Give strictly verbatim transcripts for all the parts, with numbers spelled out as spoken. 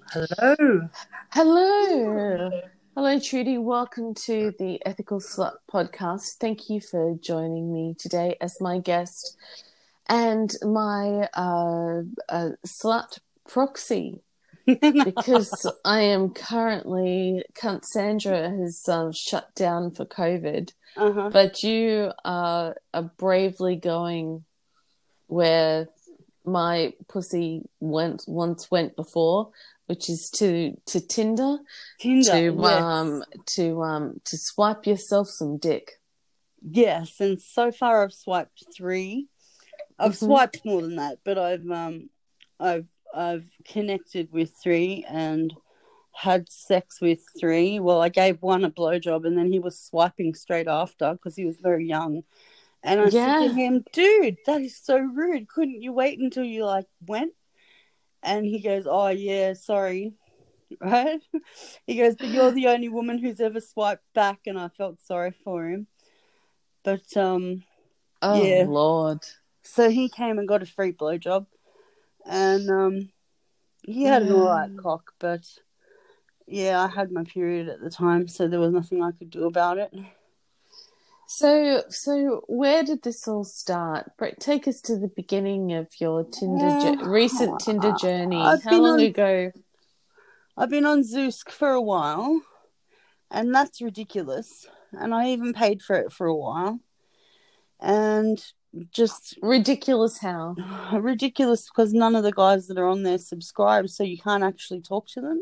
Hello. Hello. Hello, Trudy. Welcome to the Ethical Slut podcast. Thank you for joining me today as my guest and my uh, uh, slut proxy because I am currently, Cunt Sandra has um, shut down for COVID, Uh-huh. but you are, are bravely going where my pussy went once went before, which is to to Tinder, Tinder, to yes. um to um to swipe yourself some dick. Yes, and so far I've swiped three. I've Mm-hmm. swiped more than that, but I've um I've I've connected with three and had sex with three. Well, I gave one a blowjob and then he was swiping straight after because he was very young. And I said to Yeah. him, dude, that is so rude. Couldn't you wait until you like went? And he goes, oh yeah, sorry. Right? He goes, but you're the only woman who's ever swiped back, and I felt sorry for him. But um, Oh yeah. Lord. So he came and got a free blowjob, and um, he had an alright cock, but yeah, I had my period at the time, so there was nothing I could do about it. So so where did this all start? Brett, take us to the beginning of your Tinder Uh, jo- recent Tinder journey. I've How been long on, ago? I've been on Zoosk for a while, and that's ridiculous. And I even paid for it for a while, and just Ridiculous how? ridiculous because none of the guys that are on there subscribe, so you can't actually talk to them.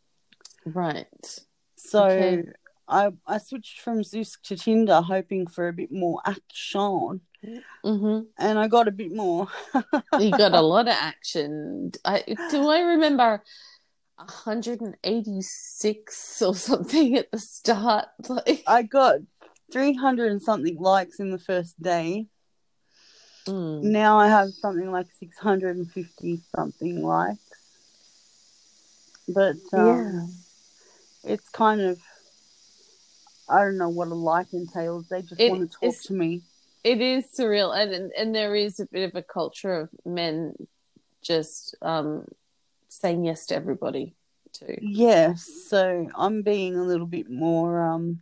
Right. So Okay. I I switched from Zoosk to Tinder, hoping for a bit more action, Mm-hmm. and I got a bit more. You got a lot of action. I do I remember one hundred eighty-six or something at the start. Like, I got three hundred and something likes in the first day. mm. Now I have something like six hundred fifty something likes. But um, Yeah. it's kind of, I don't know what a like entails. They just It want to talk is to me. it is surreal, and and there is a bit of a culture of men just um saying yes to everybody too. Yes, so I'm being a little bit more, um,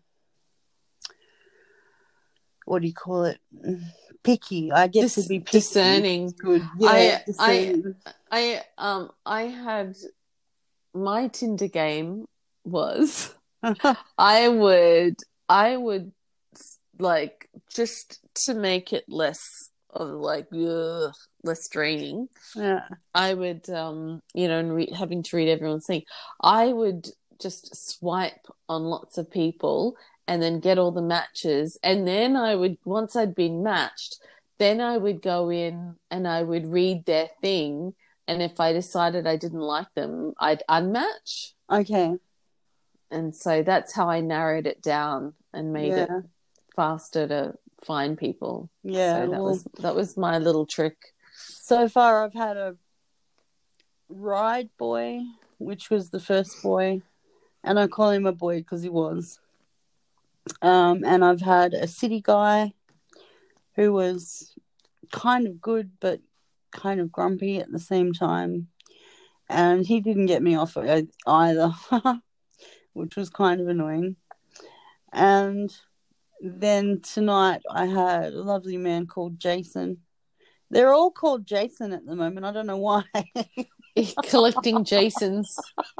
what do you call it? Picky. I get Dis- to be picky. discerning. It's good. Yeah, I I discerning. I um I had my Tinder game was I would I would like just to make it less of like ugh, less draining. Yeah. I would um you know and re- having to read everyone's thing. I would just swipe on lots of people and then get all the matches, and then I would, once I'd been matched, then I would go in and I would read their thing, and if I decided I didn't like them, I'd unmatch. Okay. And so that's how I narrowed it down and made Yeah. it faster to find people. Yeah. So that Well, was that was my little trick. so far I've had a ride boy, which was the first boy, and I call him a boy because he was. Um, and I've had a city guy who was kind of good, but kind of grumpy at the same time. And he didn't get me off either, which was kind of annoying. And then tonight I had a lovely man called Jason. They're all called Jason at the moment. I don't know why. Collecting Jasons.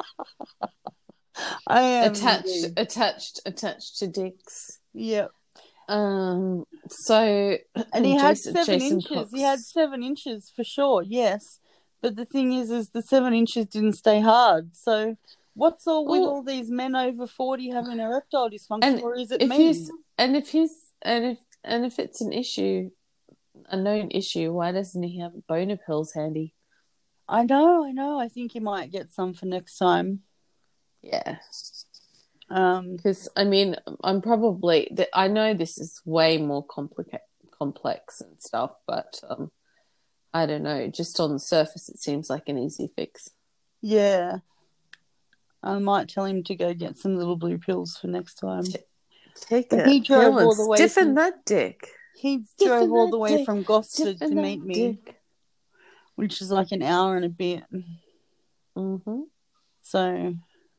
I am attached, indeed. attached, attached to dicks. Yep. Um. So, and he had Jason, seven Jason inches. Cox. He had seven inches for sure. Yes, but the thing is, is the seven inches didn't stay hard. So, what's all with Well, all these men over forty having erectile dysfunction, and or is it if me? he's and if he's and if and if it's an issue, a known issue, why doesn't he have boner pills handy? I know, I know. I think he might get some for next time. Yeah. Um, Because I mean, I'm probably I know this is way more complicated, complex and stuff, but um, I don't know. Just on the surface, it seems like an easy fix. yeah. I might tell him to go get some little blue pills for next time. T- take but a he drove pill and all the way stiffen from, that dick. He Stiffen drove all that the way dick. from Gosford Stiffen to that meet me, dick. which is like an hour and a bit. Mm-hmm. So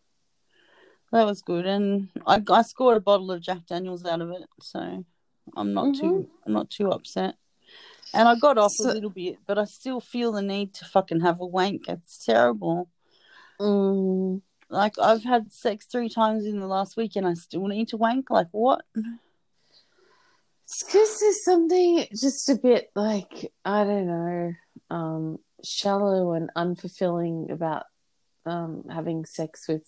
that was good, and I, I scored a bottle of Jack Daniels out of it, so I'm not Mm-hmm. too I'm not too upset. And I got off So- a little bit, but I still feel the need to fucking have a wank. It's terrible. Mm. Like, I've had sex three times in the last week, and I still need to wank. Like, what? It's because there's something just a bit like, I don't know, um, shallow and unfulfilling about um, having sex with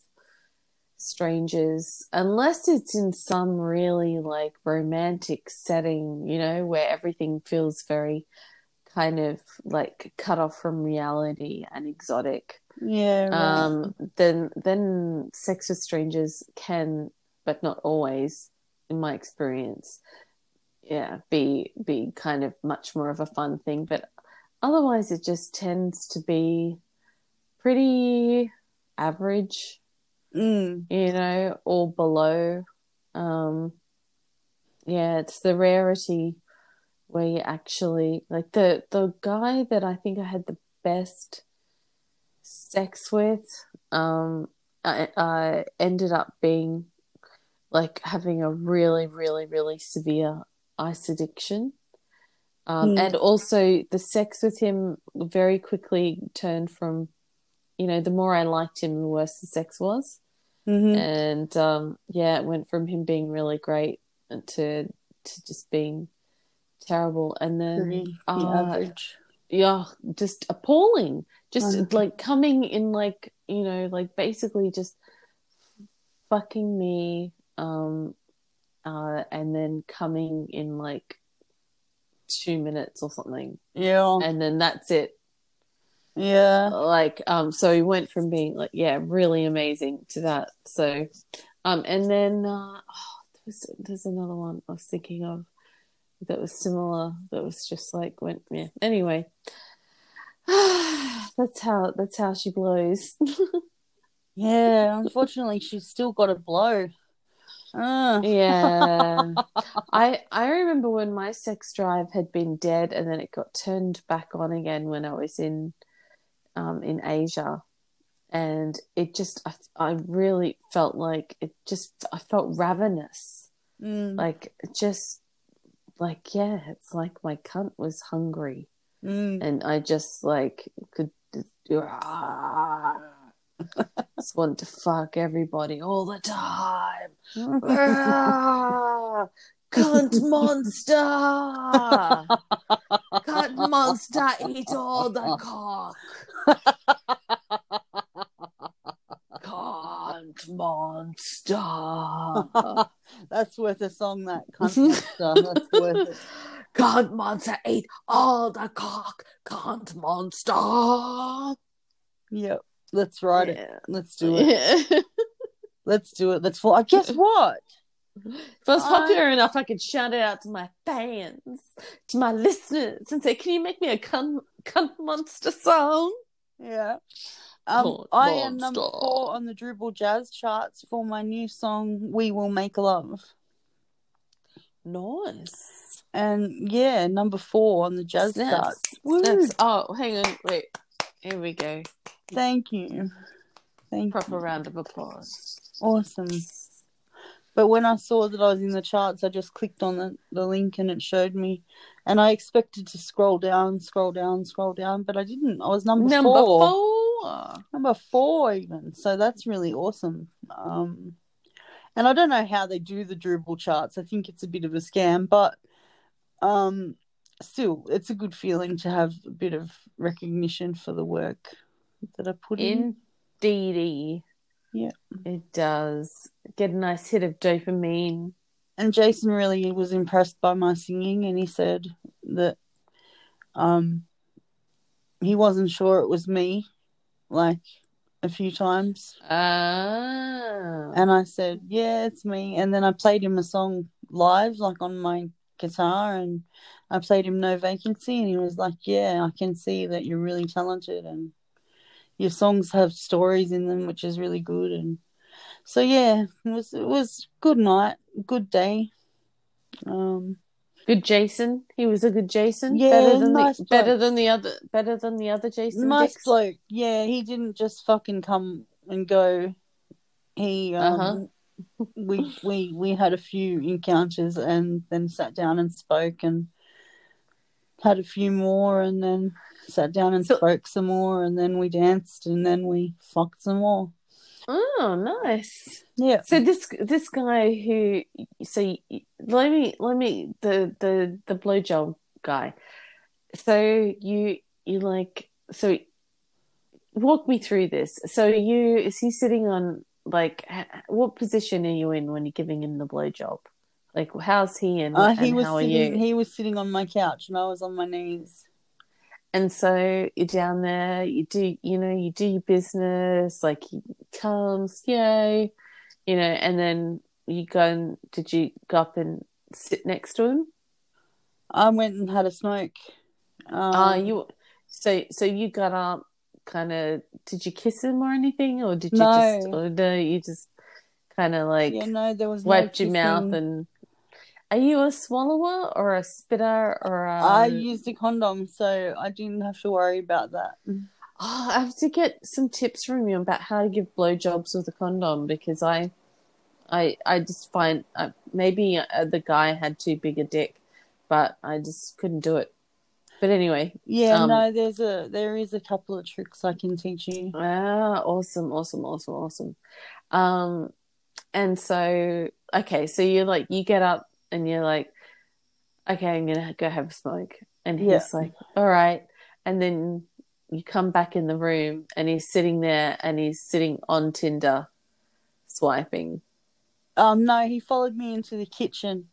strangers, unless it's in some really like romantic setting, you know, where everything feels very kind of like cut off from reality and exotic. Yeah, right. Um, then then sex with strangers can, but not always, in my experience, yeah, be be kind of much more of a fun thing. But otherwise, it just tends to be pretty average, Mm. you know, or below. Um, yeah, it's the rarity where you actually like the the guy that I think I had the best sex with. Um, I, I ended up being like having a really, really, really severe ice addiction. Um, Mm. and also the sex with him very quickly turned from, you know, the more I liked him, the worse the sex was. Mm-hmm. And um, yeah, it went from him being really great to to just being terrible. And then Pretty, pretty uh, average. yeah, just appalling. Just Uh-huh. like coming in, like, you know, like basically just fucking me, um, uh, and then coming in like two minutes or something, Yeah. and then that's it. Yeah. Like, um, so he went from being like, yeah, really amazing to that. So, um, and then uh, oh, there's there's another one I was thinking of that was similar. That was just like went, yeah. Anyway, that's how that's how she blows. Yeah. Unfortunately, she's still got a blow. Uh. Yeah. I I remember when my sex drive had been dead and then it got turned back on again when I was in um in Asia, and it just I I really felt like it just I felt ravenous. Mm. Like just like yeah, it's like my cunt was hungry Mm. and I just like could just want to fuck everybody all the time. Ah, cunt monster! Cunt monster, eat all the cock! Cunt monster! That's worth a song, that cunt monster. That's worth it. Cunt monster, eat all the cock! Cunt monster! Yep. Let's write Yeah. it. Let's do it. Yeah. Let's do it. Let's fly. Guess what? If I was popular enough, I could shout it out to my fans, to my listeners, and say, "Can you make me a cunt, cunt monster song?" Yeah. Um, Cunt I am number monster. four on the Dribble Jazz charts for my new song, "We Will Make Love." Nice. And yeah, number four on the jazz Snaps. charts. Woo. Snaps. Oh, hang on, wait. Here we go. Thank you. Thank Proper you. round of applause. Awesome. But when I saw that I was in the charts, I just clicked on the, the link and it showed me. And I expected to scroll down, scroll down, scroll down, but I didn't. I was number, Number four. four. Number four even. So that's really awesome. Um, and I don't know how they do the Dribble charts. I think it's a bit of a scam, but um, still, it's a good feeling to have a bit of recognition for the work that I put in. Indeedy. Yeah. It does. Get a nice hit of dopamine. And Jason really was impressed by my singing, and he said that um, he wasn't sure it was me, like, a few times. Ah. And I said, yeah, it's me. And then I played him a song live, like on my guitar, and I played him No Vacancy, and he was like, yeah, I can see that you're really talented and your songs have stories in them, which is really good. And so yeah, it was it was good night, good day. Um, good Jason. He was a good Jason. Yeah, better than nice the bloke. better than the other better than the other Jason Nice dicks. bloke. Yeah, he didn't just fucking come and go. He um Uh-huh. we we we had a few encounters and then sat down and spoke and had a few more and then sat down and So- spoke some more and then we danced and then we fucked some more. Oh, nice. Yeah. So this this guy who so you, let me let me the the the blowjob guy. So you you like so walk me through this. So you is he sitting on like h- what position are you in when you're giving him the blowjob? Like how's he and Uh, he and was how are sitting. you? He was sitting on my couch, and I was on my knees. And so you're down there, you do, you know, you do your business, like he comes, yay, you know, and then you go and did you go up and sit next to him? I went and had a smoke. Ah, Um, you, so so you got up, kind of, did you kiss him or anything, or did you just, no, or no, you just kind of yeah, like no, there was no wiped your mouth kissing. and, are you a swallower or a spitter or I a? used a condom, so I didn't have to worry about that. Oh, I have to get some tips from you about how to give blowjobs with a condom because I, I, I just find uh, maybe uh, the guy had too big a dick, but I just couldn't do it. But anyway, Yeah, um, no, there's a there is a couple of tricks I can teach you. ah, awesome, awesome, awesome, awesome. Um, and so okay, so you're like you get up and you're like, okay, I'm gonna go have a smoke, and Yeah. he's like, all right, and then you come back in the room and he's sitting there and he's sitting on Tinder, swiping. Um, no, he followed me into the kitchen,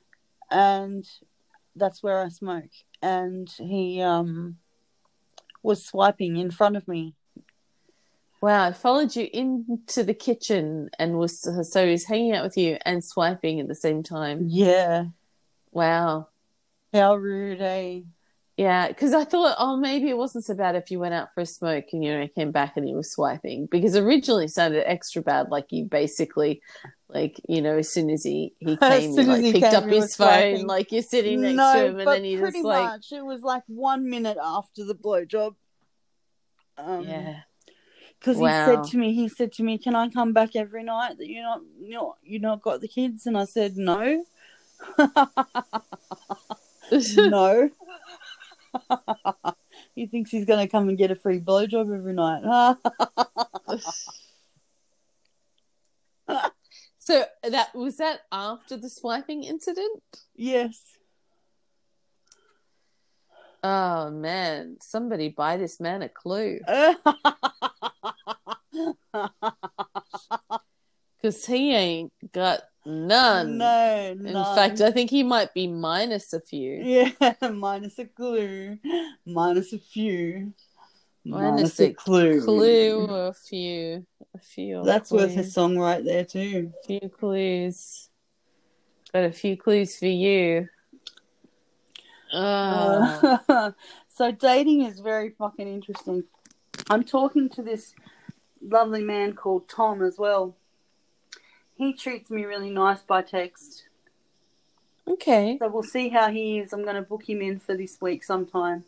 and that's where I smoke. And he um was swiping in front of me. Wow, I followed you into the kitchen and was so he's hanging out with you and swiping at the same time. Yeah. Wow. How rude, eh? Yeah, because I thought, oh, maybe it wasn't so bad if you went out for a smoke and you know came back and he was swiping. Because originally it sounded extra bad, like you basically, like you know, as soon as he he As came, you soon as like he picked came, up he was his phone, swiping. like you're sitting next to No, him, and but then you pretty just like, much it was like one minute after the blowjob. Um, yeah, because he said wow. to me, he said to me, "Can I come back every night that you're not, you're not, you not got the kids?" And I said, "No, no." He thinks he's gonna come and get a free blowjob every night. So that was that after the swiping incident? Yes. Oh man, somebody buy this man a clue. Because he ain't got none. No, In none. fact, I think he might be minus a few. Yeah, minus a clue, minus a few, Minus minus a a clue. clue, a few, a few. That's clue, worth a song right there too. a few clues. Got a few clues for you. Uh, Uh, so dating is very fucking interesting. I'm talking to this lovely man called Tom as well. He treats me really nice by text. okay. So we'll see how he is. I'm going to book him in for this week sometime.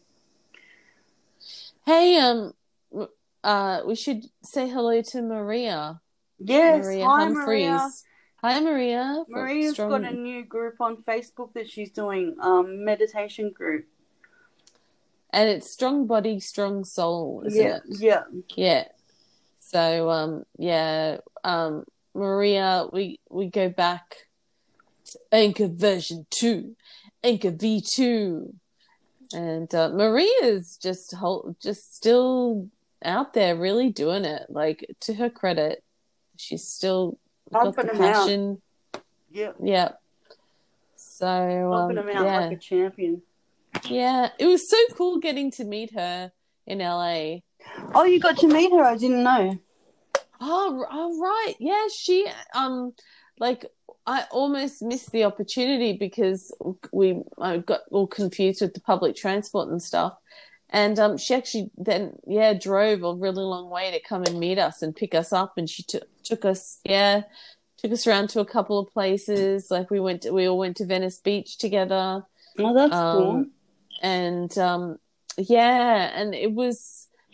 Hey, um, uh, we should say hello to Maria. Yes, Maria hi Humphreys. Maria. Hi, Maria. Maria's Strong... got a new group on Facebook that she's doing, um, meditation group. And it's Strong Body, Strong Soul, isn't yeah, it? Yeah. Yeah. So, um, yeah, um, Maria, we, we go back to Anchor version two, Anchor V two. And uh, Maria's just whole, just still out there really doing it. Like, to her credit, she's still got the passion. Yeah. Yeah. So, Helping um, them out yeah. like a champion. Yeah. It was so cool getting to meet her in L A. Oh, you got to meet her? I didn't know. Oh, oh right. Yeah, she, um, like, I almost missed the opportunity because we I got all confused with the public transport and stuff. And um, she actually then, yeah, drove a really long way to come and meet us and pick us up. And she took took us, yeah, took us around to a couple of places. Like we went, to, we all went to Venice Beach together. Oh, that's um, cool. And um, yeah, and it was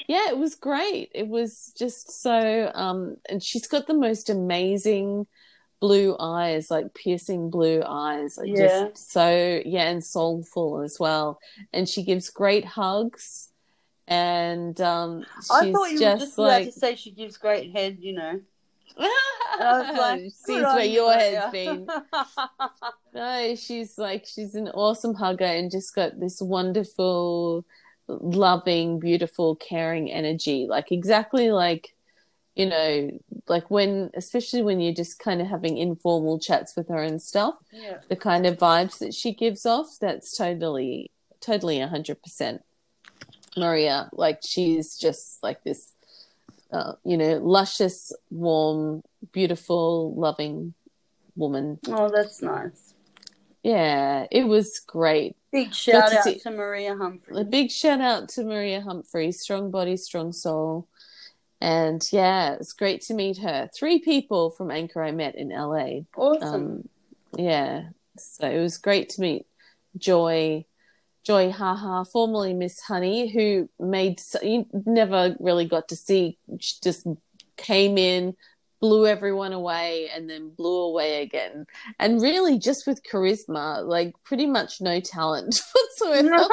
Yeah, it was great. It was just so, um, and she's got the most amazing blue eyes, like piercing blue eyes, like Yeah. just so, yeah, and soulful as well. And she gives great hugs, and um, I she's thought you were just just about to like, say she gives great head, you know. And I was like, good sees on where you, your head's Maria. been. No, she's like, she's an awesome hugger and just got this wonderful, loving, beautiful, caring energy. Like exactly like, you know, like when, especially when you're just kind of having informal chats with her and stuff, Yeah. the kind of vibes that she gives off, that's totally, totally a hundred percent Maria. Like she's just like this, uh, you know, luscious, warm, beautiful, loving woman. Oh, that's nice. Yeah, it was great. Big Got shout to out see to Maria a Humphrey. big shout out to Maria Humphrey, strong body, strong soul. And yeah, it's great to meet her. Three people from Anchor I met in L A. Awesome. Um, yeah, so it was great to meet Joy, Joy Haha, formerly Miss Honey, who made, you never really got to see, she just came in, blew everyone away, and then blew away again. And really just with charisma, like pretty much no talent whatsoever.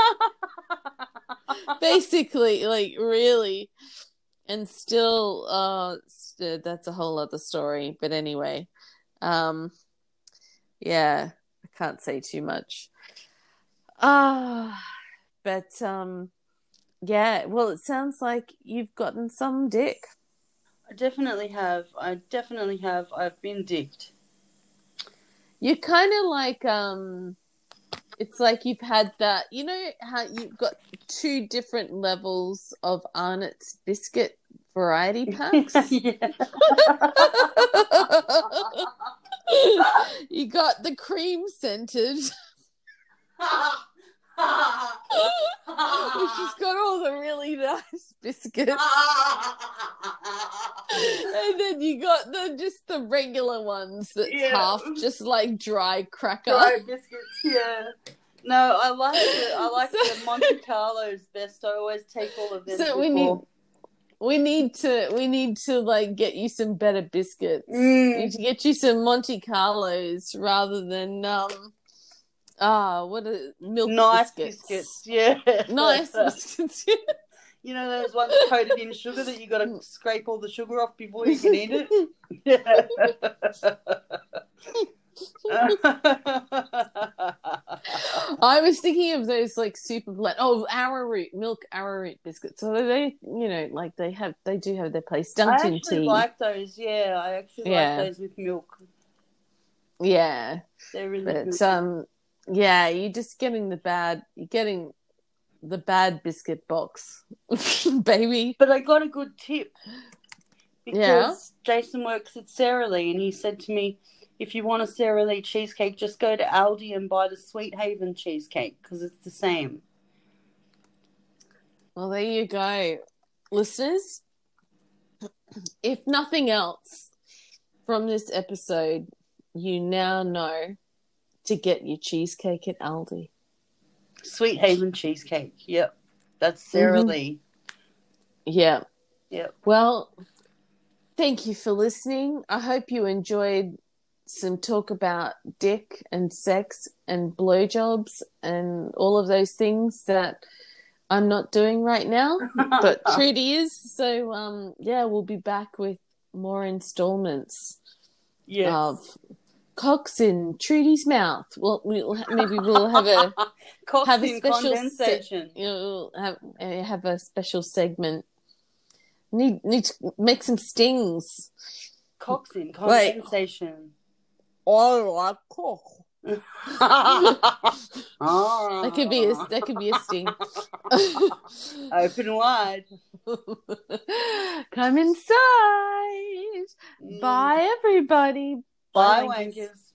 Basically, like really. And still, uh, st- that's a whole other story. But anyway, um, yeah, I can't say too much. Ah, uh, but um, yeah. Well, it sounds like you've gotten some dick. I definitely have. I definitely have. I've been dicked. You're kind of like um, it's like you've had that. You know how you've got two different levels of Arnott's biscuit variety packs. Yeah. You got the cream scented, which has got all the really nice biscuits, and then you got the just the regular ones that's Yeah. half just like dry cracker. Dry biscuits, yeah. No, I like the I like so, the Monte Carlos best. I always take all of them. So before. we need we need to we need to like get you some better biscuits. Mm. We need to get you some Monte Carlos rather than um ah what are milk nice biscuits. biscuits. Yeah, nice biscuits. You know those ones coated in sugar that you got to scrape all the sugar off before you can eat it. Yeah. I was thinking of those like super blend. Oh, arrowroot milk arrowroot biscuits. So they, you know, like they have, they do have their place. Dunked I in actually tea. like those. Yeah, I actually yeah. like those with milk. Yeah, they're really but, good. um, yeah, you're just getting the bad. You're getting the bad biscuit box, baby. But I got a good tip because yeah. Jason works at Sara Lee, and he said to me, if you want a Sara Lee cheesecake, just go to Aldi and buy the Sweet Haven cheesecake because it's the same. Well, there you go. Listeners, if nothing else from this episode, you now know to get your cheesecake at Aldi. Sweet Haven cheesecake. Yep. That's Sara mm-hmm. Lee. Yeah. Yep. Well, thank you for listening. I hope you enjoyed some talk about dick and sex and blowjobs and all of those things that I'm not doing right now, but Trudy is. So, um, yeah, we'll be back with more installments yes. of Cocks in Trudy's mouth. Well, we'll maybe we'll have a Cocks have a in special condensation. Se- you know, have have a special segment. Need need to make some stings. Cocks in condensation. Oh, I cook. oh. That could be a that could be a sting. Open wide. Come inside. Mm. Bye, everybody. Bye, Bye wankers.